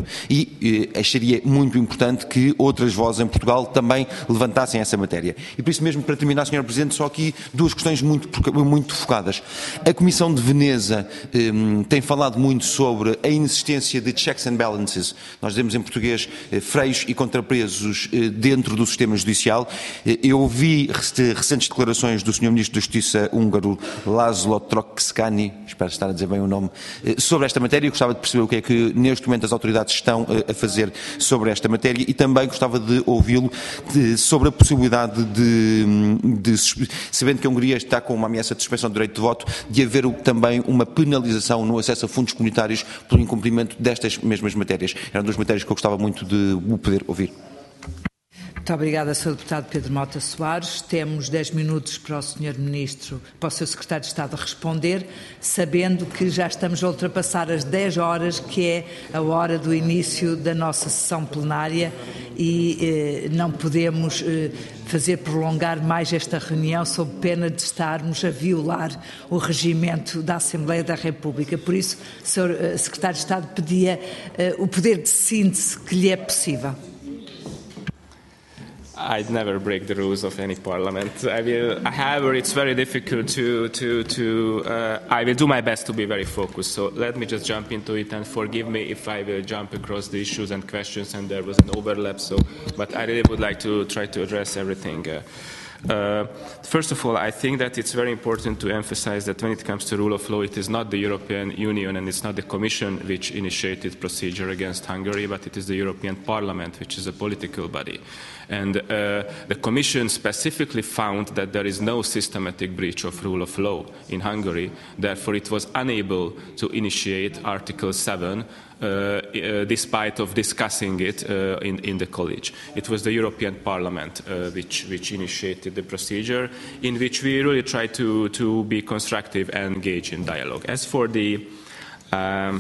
e eh, acharia muito importante que outras vozes em Portugal também levantassem essa matéria. E por isso mesmo, para terminar, senhora Presidente, só aqui duas questões muito, muito focadas. A Comissão de Veneza eh, tem falado muito sobre a inexistência de checks and balances, nós dizemos em português eh, freios e contrapesos eh, dentro do sistema judicial. Eh, eu ouvi recentes declarações do senhor Ministro da Justiça húngaro, László Trockeszkani, espero estar a dizer bem o nome, eh, sobre esta matéria. Eu gostava de perceber o que é que neste momento as autoridades estão eh, a fazer sobre esta matéria, e também gostava de ouvi-lo sobre a possibilidade de, de, sabendo que a Hungria está com uma ameaça de suspensão do direito de voto, de haver também uma penalização no acesso a fundos comunitários pelo incumprimento destas mesmas matérias. Eram duas matérias que eu gostava muito de poder ouvir. Muito obrigada, senhor Deputado Pedro Mota Soares. Temos dez minutos para o senhor Ministro, para o seu Secretário de Estado responder, sabendo que já estamos a ultrapassar as dez horas, que é a hora do início da nossa sessão plenária, e eh, não podemos eh, fazer prolongar mais esta reunião sob pena de estarmos a violar o regimento da Assembleia da República. Por isso, senhor eh, Secretário de Estado, pedia eh, o poder de síntese que lhe é possível. I'd never break the rules of any parliament. I will, however, it's very difficult to, to, to uh, I will do my best to be very focused. So let me just jump into it, and forgive me if I will jump across the issues and questions and there was an overlap. So, but I really would like to try to address everything. Uh, Uh, first of all, I think that it's very important to emphasize that when it comes to rule of law, it is not the European Union and it's not the Commission which initiated procedure against Hungary, but it is the European Parliament, which is a political body. And uh, the Commission specifically found that there is no systematic breach of rule of law in Hungary. Therefore, it was unable to initiate Article seven, uh, uh, despite of discussing it uh, in, in the college. It was the European Parliament uh, which, which initiated the procedure, in which we really tried to, to be constructive and engage in dialogue. As for the um,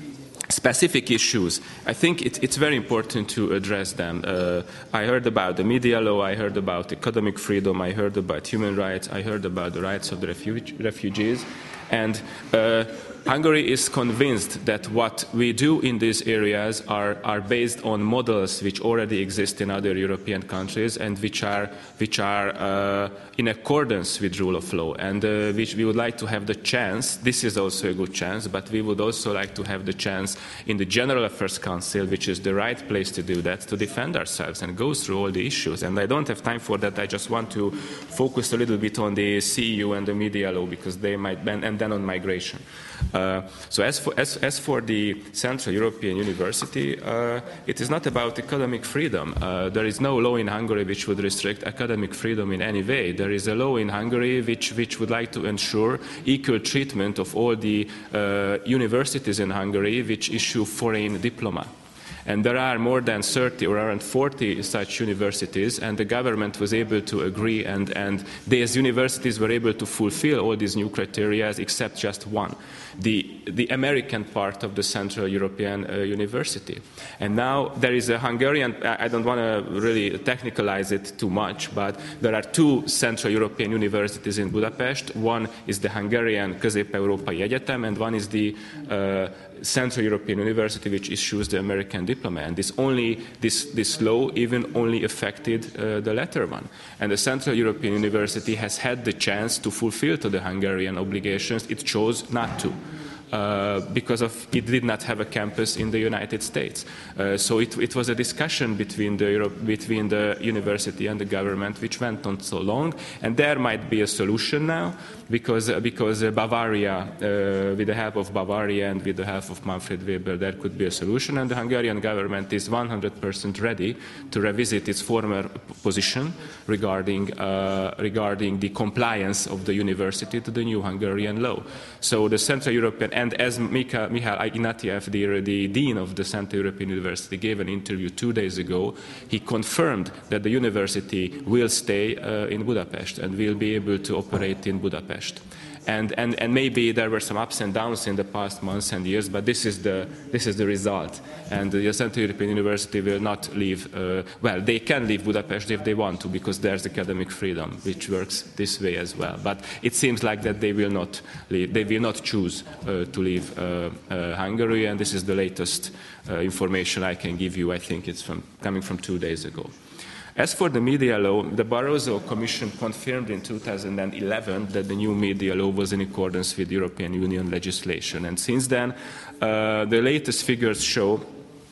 specific issues, I think it, it's very important to address them. Uh, I heard about the media law, I heard about academic freedom, I heard about human rights, I heard about the rights of the refuge, refugees. And uh, Hungary is convinced that what we do in these areas are, are based on models which already exist in other European countries and which are, which are uh, in accordance with rule of law, and uh, which we would like to have the chance, this is also a good chance, but we would also like to have the chance in the General Affairs Council, which is the right place to do that, to defend ourselves and go through all the issues. And I don't have time for that, I just want to focus a little bit on the C E U and the media law, because they might, and then on migration. Uh, so as for, as, as for the Central European University, uh, it is not about academic freedom. Uh, there is no law in Hungary which would restrict academic freedom in any way. There is a law in Hungary which, which would like to ensure equal treatment of all the uh, universities in Hungary which issue foreign diploma. And there are more than thirty or around forty such universities, and the government was able to agree, and, and these universities were able to fulfill all these new criteria except just one, the, the American part of the Central European uh, University. And now there is a Hungarian, I don't want to really technicalize it too much, but there are two Central European universities in Budapest. One is the Hungarian Közép-Európai Egyetem, and one is the uh, Central European University, which issues the American diploma, and this only this this law even only affected uh, the latter one. And the Central European University has had the chance to fulfill to the Hungarian obligations. It chose not to. Uh, because of it did not have a campus in the United States. Uh, so it, it was a discussion between the, Europe, between the university and the government which went on so long, and there might be a solution now, because, uh, because uh, Bavaria, uh, with the help of Bavaria and with the help of Manfred Weber, there could be a solution, and the Hungarian government is one hundred percent ready to revisit its former position regarding, uh, regarding the compliance of the university to the new Hungarian law. So the Central European, and as Michael Ignatieff, the, the dean of the Central European University, gave an interview two days ago, he confirmed that the university will stay uh, in Budapest and will be able to operate in Budapest. And, and, and maybe there were some ups and downs in the past months and years, but this is the, this is the result. And the Central European University will not leave, uh, well, they can leave Budapest if they want to, because there's academic freedom, which works this way as well. But it seems like that they will not leave, they will not choose uh, to leave uh, uh, Hungary, and this is the latest uh, information I can give you. I think it's from, coming from two days ago. As for the media law, the Barroso Commission confirmed in two thousand eleven that the new media law was in accordance with European Union legislation. And since then, uh, the latest figures show,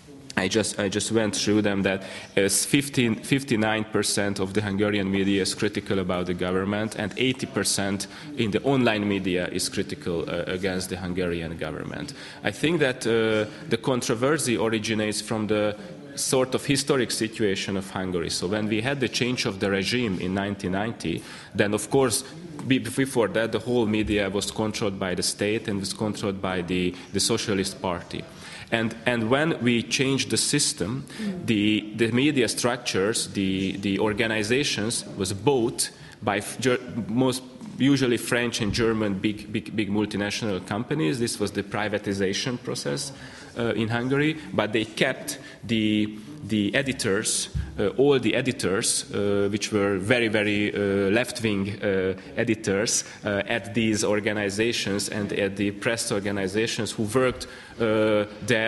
I just, I just went through them, that as fifty-nine percent of the Hungarian media is critical about the government, and eighty percent in the online media is critical uh, against the Hungarian government. I think that uh, the controversy originates from the sort of historic situation of Hungary. So when we had the change of the regime in nineteen ninety, then of course before that the whole media was controlled by the state and was controlled by the, the Socialist Party. And, and when we changed the system, the, the media structures, the, the organizations was bought by most usually French and German big, big, big multinational companies. This was the privatization process uh, in Hungary, but they kept the, the editors, uh, all the editors, uh, which were very, very uh, left-wing uh, editors uh, at these organizations and at the press organizations who worked uh, there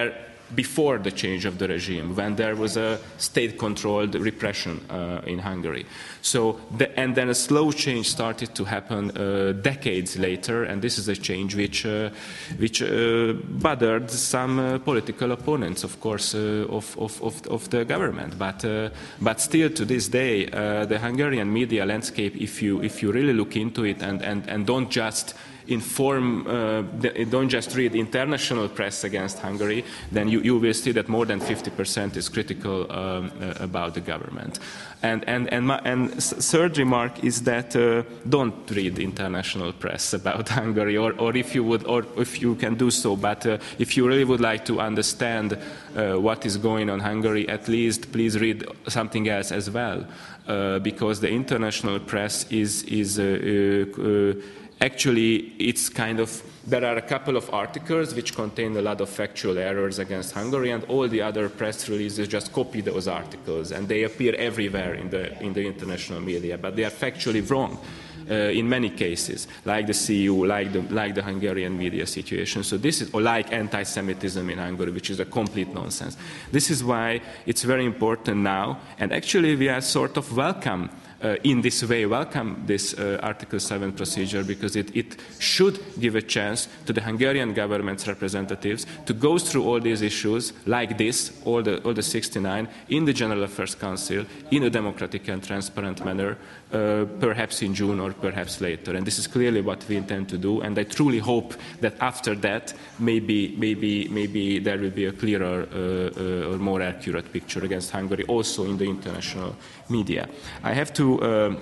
before the change of the regime, when there was a state-controlled repression uh, in Hungary. So, the, and then a slow change started to happen uh, decades later, and this is a change which, uh, which uh, bothered some uh, political opponents, of course, uh, of, of, of, of the government. But, uh, but still, to this day, uh, the Hungarian media landscape, if you, if you really look into it and, and, and don't just inform, uh, don't just read international press against Hungary, then you, you will see that more than fifty percent is critical um, uh, about the government. And, and, and, my, and third remark is that uh, don't read international press about Hungary, or, or if you would, or if you can do so, but uh, if you really would like to understand uh, what is going on in Hungary, at least please read something else as well, uh, because the international press is, is uh, uh, actually, it's kind of, there are a couple of articles which contain a lot of factual errors against Hungary, and all the other press releases just copy those articles, and they appear everywhere in the, in the international media, but they are factually wrong uh, in many cases, like the C E U, like the, like the Hungarian media situation. So this is, or like anti-Semitism in Hungary, which is a complete nonsense. This is why it's very important now, and actually we are sort of welcome Uh, in this way, welcome this uh, Article seven procedure, because it, it should give a chance to the Hungarian government's representatives to go through all these issues like this, all the, all the sixty-nine, in the General Affairs Council in a democratic and transparent manner, uh, perhaps in June or perhaps later. And this is clearly what we intend to do, and I truly hope that after that, maybe, maybe, maybe there will be a clearer uh, uh, or more accurate picture against Hungary, also in the international media. I have to Uh,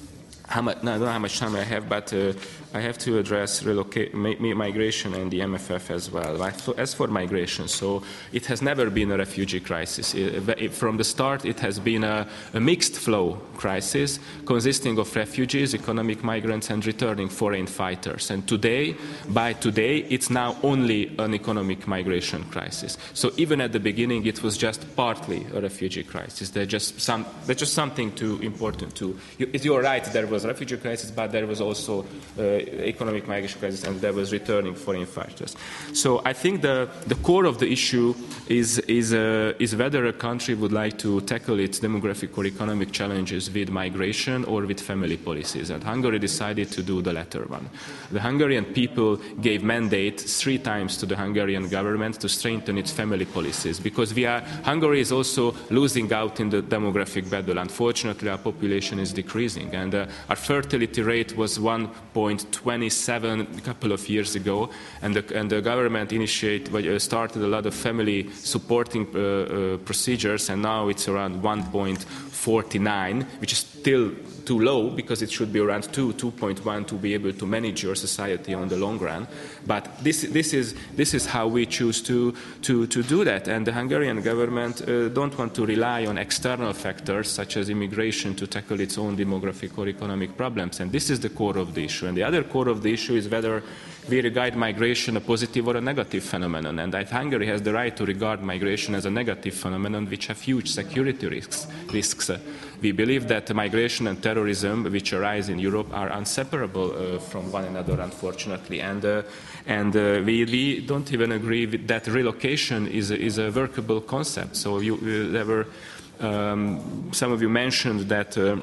how much, no, I don't know how much time I have, but uh, I have to address migration and the M F F as well. As for migration, so it has never been a refugee crisis. It, from the start, it has been a, a mixed flow crisis consisting of refugees, economic migrants, and returning foreign fighters. And today, by today, it's now only an economic migration crisis. So even at the beginning, it was just partly a refugee crisis. There's just some, there's just something too important to. You, you're right. There was a refugee crisis, but there was also Uh, economic migration crisis, and there was returning foreign fighters. So I think the, the core of the issue is, is, uh, is whether a country would like to tackle its demographic or economic challenges with migration or with family policies. And Hungary decided to do the latter one. The Hungarian people gave mandate three times to the Hungarian government to strengthen its family policies, because we are, Hungary is also losing out in the demographic battle. Unfortunately, our population is decreasing, and uh, our fertility rate was one point two seven a couple of years ago, and the, and the government initiated, uh, started a lot of family supporting uh, uh, procedures, and now it's around one point four nine, which is still too low, because it should be around two, two point one to be able to manage your society on the long run. But this, this, is, this is how we choose to, to, to do that. And the Hungarian government uh, don't want to rely on external factors such as immigration to tackle its own demographic or economic problems. And this is the core of the issue. And the other core of the issue is whether we regard migration a positive or a negative phenomenon. And that Hungary has the right to regard migration as a negative phenomenon, which have huge security risks. risks. We believe that migration and terrorism, which arise in Europe, are inseparable uh, from one another, unfortunately. And, uh, and uh, we, we don't even agree with that relocation is a, is a workable concept. So you, you never, um, some of you mentioned that uh,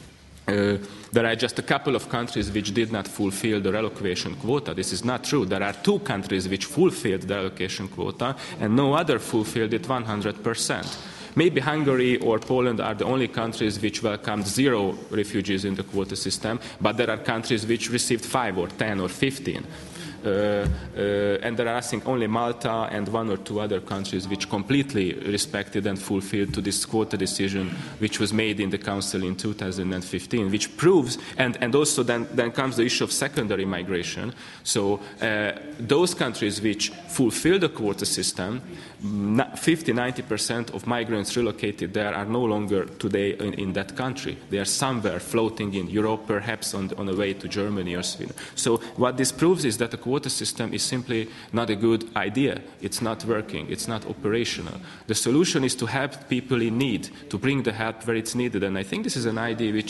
uh, there are just a couple of countries which did not fulfill the relocation quota. This is not true. There are two countries which fulfilled the relocation quota, and no other fulfilled it one hundred percent. Maybe Hungary or Poland are the only countries which welcomed zero refugees in the quota system, but there are countries which received five or ten or fifteen. Uh, uh, and there are, I think, only Malta and one or two other countries which completely respected and fulfilled to this quota decision which was made in the Council in two thousand fifteen, which proves, and, and also then, then comes the issue of secondary migration. So uh, those countries which fulfill the quota system, fifty to ninety percent of migrants relocated there are no longer today in, in that country. They are somewhere floating in Europe, perhaps on, on the way to Germany or Sweden. So what this proves is that the quota system is simply not a good idea. It's not working. It's not operational. The solution is to help people in need, to bring the help where it's needed. And I think this is an idea which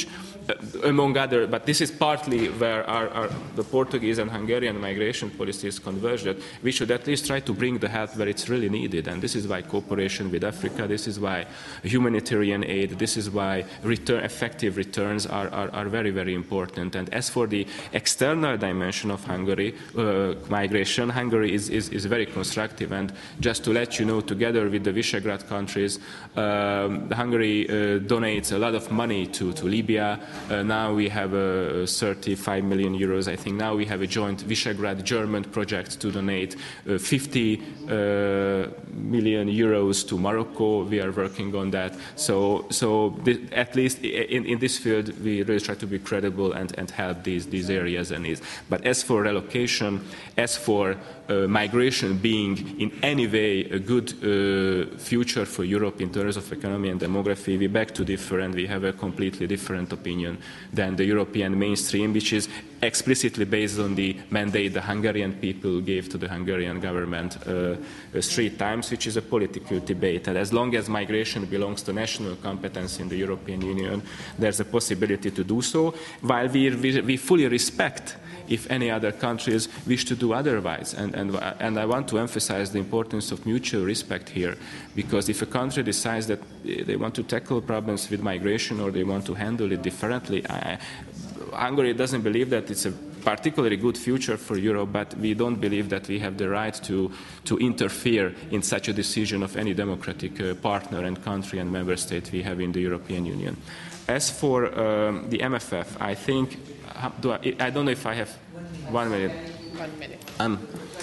among other, but this is partly where our, our, the Portuguese and Hungarian migration policies converge, that we should at least try to bring the help where it's really needed. And this is why cooperation with Africa, this is why humanitarian aid, this is why return, effective returns are, are, are very, very important. And as for the external dimension of Hungary, uh, migration, Hungary is, is, is very constructive. And just to let you know, together with the Visegrad countries, um, Hungary uh, donates a lot of money to, to Libya. Uh, now we have uh, thirty-five million euros. I think now we have a joint Visegrad-German project to donate uh, fifty uh, million euros to Morocco. We are working on that. So, so th at least in, in this field, we really try to be credible and, and help these, these areas and needs. But as for relocation, as for uh, migration being in any way a good uh, future for Europe in terms of economy and demography, we beg to differ, and we have a completely different opinion than the European mainstream, which is explicitly based on the mandate the Hungarian people gave to the Hungarian government uh, three times, which is a political debate. And as long as migration belongs to national competence in the European Union, there's a possibility to do so, while we, we, we fully respect if any other countries wish to do otherwise. And, and, and I want to emphasize the importance of mutual respect here, because if a country decides that they want to tackle problems with migration or they want to handle it differently, I, Hungary doesn't believe that it's a particularly good future for Europe, but we don't believe that we have the right to, to interfere in such a decision of any democratic uh, partner and country and member state we have in the European Union. As for um, the M F F, I think, do I, I don't know if I have one minute. One minute. Um,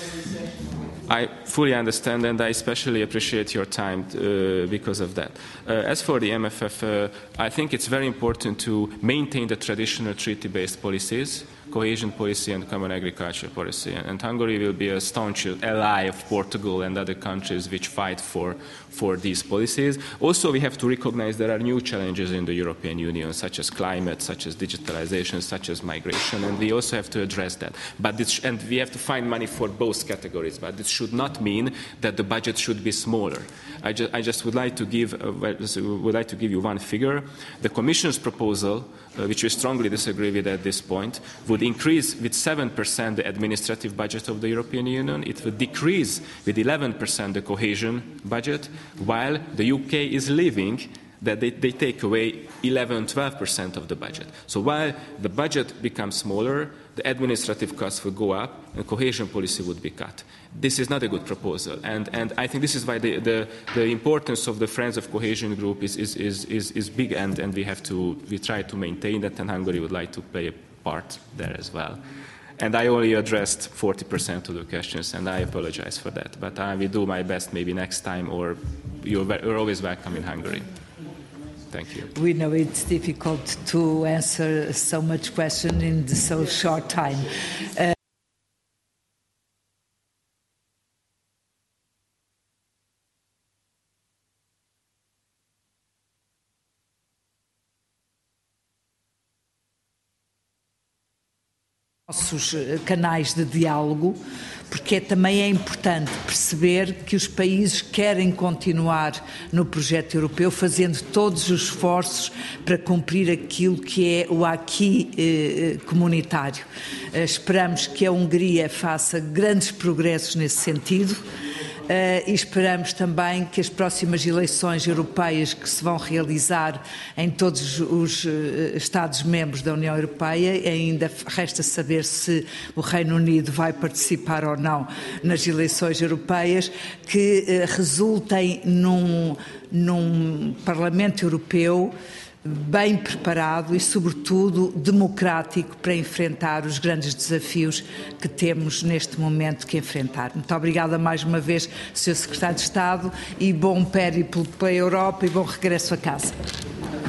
I fully understand, and I especially appreciate your time uh, because of that. Uh, as for the M F F, uh, I think it's very important to maintain the traditional treaty-based policies, cohesion policy and common agriculture policy. And Hungary will be a staunch ally of Portugal and other countries which fight for, for these policies. Also, we have to recognize there are new challenges in the European Union, such as climate, such as digitalization, such as migration, and we also have to address that. But this, and we have to find money for both categories, but this should not mean that the budget should be smaller. I, ju I just would like to give uh, would like to give you one figure. The Commission's proposal, uh, which we strongly disagree with at this point, would increase with seven percent the administrative budget of the European Union. It would decrease with eleven percent the cohesion budget, while the U K is leaving that they, they take away eleven to twelve percent of the budget. So while the budget becomes smaller, the administrative costs will go up and cohesion policy would be cut. This is not a good proposal, and, and I think this is why the, the, the importance of the Friends of Cohesion group is, is, is, is, is big, and, and we have to we try to maintain that, and Hungary would like to play a part there as well. And I only addressed forty percent of the questions, and I apologize for that. But I will do my best maybe next time, or you're, you're always welcome in Hungary. Thank you. We know it's difficult to answer so much question in so short time. Uh, nossos canais de diálogo, porque também é importante perceber que os países querem continuar no projeto europeu, fazendo todos os esforços para cumprir aquilo que é o acquis eh, comunitário. Eh, esperamos que a Hungria faça grandes progressos nesse sentido. Uh, e esperamos também que as próximas eleições europeias que se vão realizar em todos os uh, Estados-membros da União Europeia, ainda resta saber se o Reino Unido vai participar ou não nas eleições europeias, que uh, resultem num, num Parlamento Europeu bem preparado e, sobretudo, democrático para enfrentar os grandes desafios que temos neste momento que enfrentar. Muito obrigada mais uma vez, senhor Secretário de Estado, e bom périplo pela Europa e bom regresso a casa.